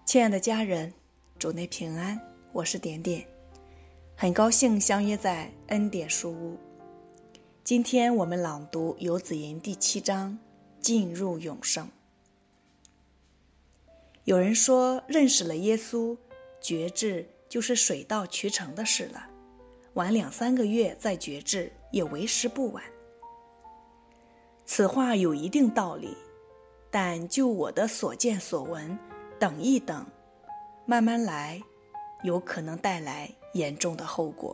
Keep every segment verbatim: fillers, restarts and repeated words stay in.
亲爱的家人，主内平安，我是点点，很高兴相约在恩典书屋。今天我们朗读游子吟第七章，进入永生。有人说，认识了耶稣，觉志就是水到渠成的事了，晚两三个月再觉志也为时不晚。此话有一定道理，但就我的所见所闻，等一等，慢慢来，有可能带来严重的后果。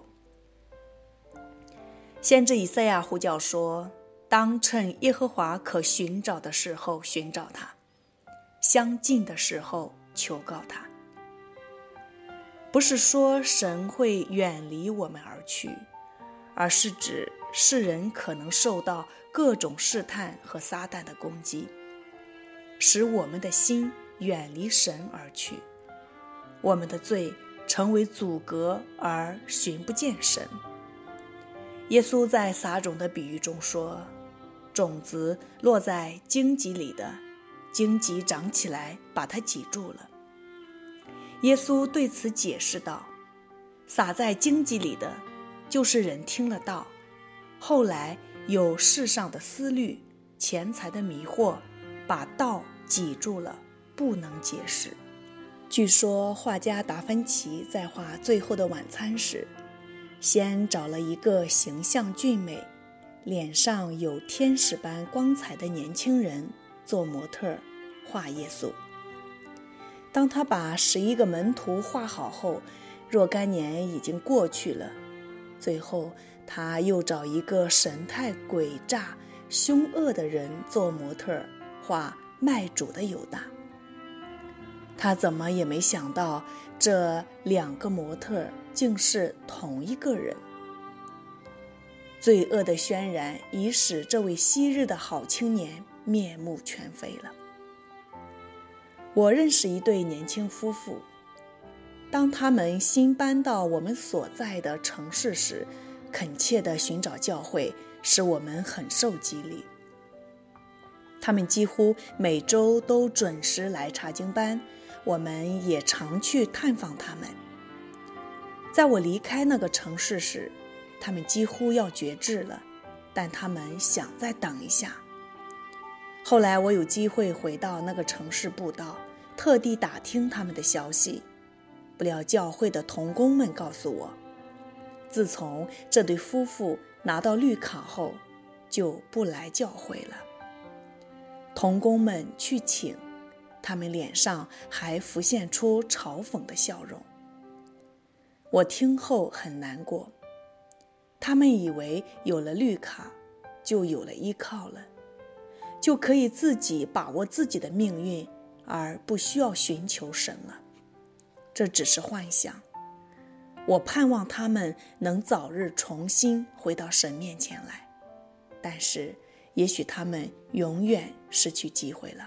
先知以赛亚呼叫说，当趁耶和华可寻找的时候寻找他，相近的时候求告他。不是说神会远离我们而去，而是指世人可能受到各种试探和撒旦的攻击，使我们的心远离神而去，我们的罪成为阻隔而寻不见神。耶稣在撒种的比喻中说，种子落在荆棘里的，荆棘长起来把它挤住了。耶稣对此解释道，撒在荆棘里的就是人听了道，后来有世上的思虑、钱财的迷惑，把道挤住了，不能结实。据说画家达芬奇在画《最后的晚餐》时，先找了一个形象俊美、脸上有天使般光彩的年轻人做模特画耶稣。当他把十一个门徒画好后，若干年已经过去了，最后他又找一个神态诡诈、凶恶的人做模特画卖主的犹大。他怎么也没想到，这两个模特竟是同一个人。罪恶的渲染已使这位昔日的好青年面目全非了。我认识一对年轻夫妇，当他们新搬到我们所在的城市时，恳切地寻找教会，使我们很受激励。他们几乎每周都准时来查经班，我们也常去探访他们。在我离开那个城市时，他们几乎要绝志了，但他们想再等一下。后来我有机会回到那个城市布道，特地打听他们的消息。不料教会的同工们告诉我，自从这对夫妇拿到绿卡后，就不来教会了。同工们去请，他们脸上还浮现出嘲讽的笑容。我听后很难过，他们以为有了绿卡就有了依靠了，就可以自己把握自己的命运，而不需要寻求神了。这只是幻想，我盼望他们能早日重新回到神面前来，但是也许他们永远失去机会了。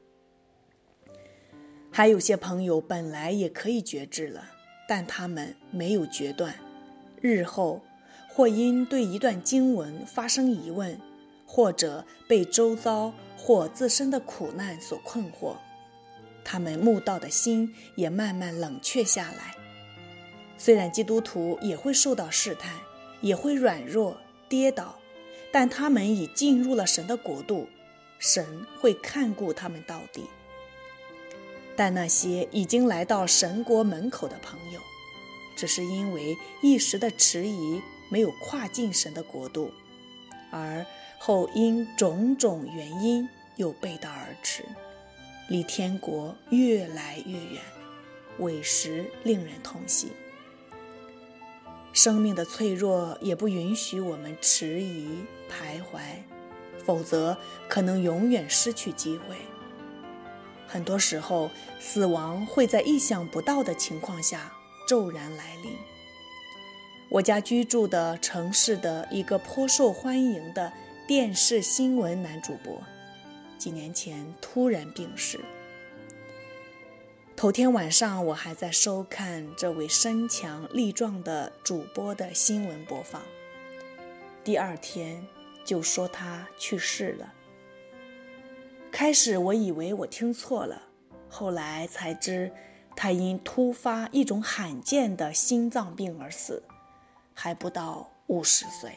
还有些朋友本来也可以觉志了，但他们没有决断，日后或因对一段经文发生疑问，或者被周遭或自身的苦难所困惑，他们慕道的心也慢慢冷却下来。虽然基督徒也会受到试探，也会软弱跌倒，但他们已进入了神的国度，神会看顾他们到底。但那些已经来到神国门口的朋友，只是因为一时的迟疑，没有跨进神的国度，而后因种种原因又背道而驰，离天国越来越远，委实令人痛惜。生命的脆弱也不允许我们迟疑徘徊，否则可能永远失去机会。很多时候，死亡会在意想不到的情况下骤然来临。我家居住的城市的一个颇受欢迎的电视新闻男主播，几年前突然病逝。头天晚上我还在收看这位身强力壮的主播的新闻播放，第二天就说他去世了。开始我以为我听错了，后来才知他因突发一种罕见的心脏病而死，还不到五十岁。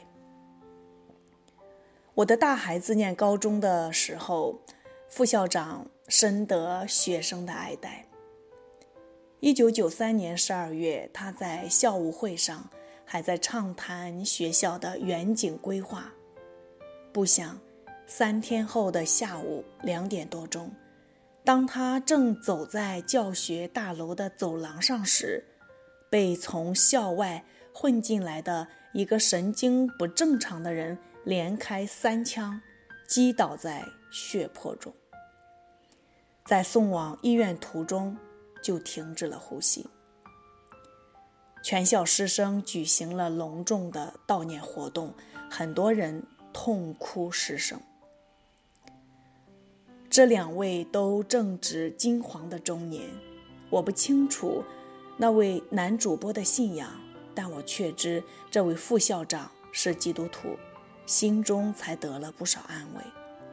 我的大孩子念高中的时候，副校长深得学生的爱戴。一九九三年十二月，他在校务会上还在畅谈学校的远景规划。不想三天后的下午两点多钟，当他正走在教学大楼的走廊上时，被从校外混进来的一个神经不正常的人连开三枪，击倒在血泊中。在送往医院途中就停止了呼吸。全校师生举行了隆重的悼念活动，很多人痛哭失声。这两位都正值金黄的中年，我不清楚那位男主播的信仰，但我确知这位副校长是基督徒，心中才得了不少安慰。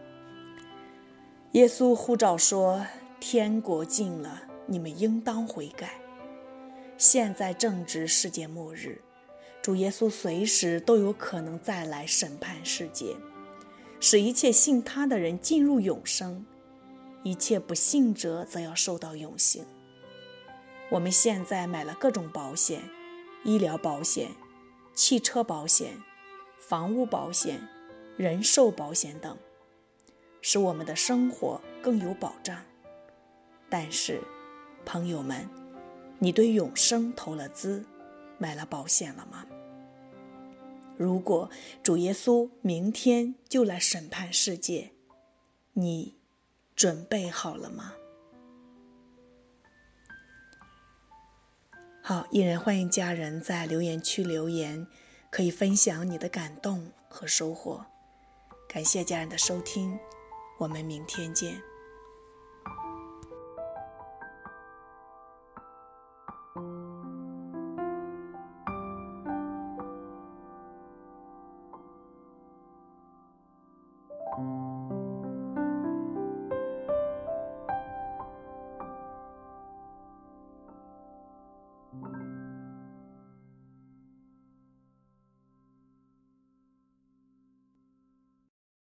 耶稣呼召说，天国近了，你们应当悔改。现在正值世界末日，主耶稣随时都有可能再来审判世界，使一切信他的人进入永生，一切不信者则要受到永刑。我们现在买了各种保险，医疗保险、汽车保险、房屋保险、人寿保险等，使我们的生活更有保障。但是，朋友们，你对永生投了资，买了保险了吗？如果主耶稣明天就来审判世界，你准备好了吗？好，依然欢迎家人在留言区留言，可以分享你的感动和收获。感谢家人的收听，我们明天见。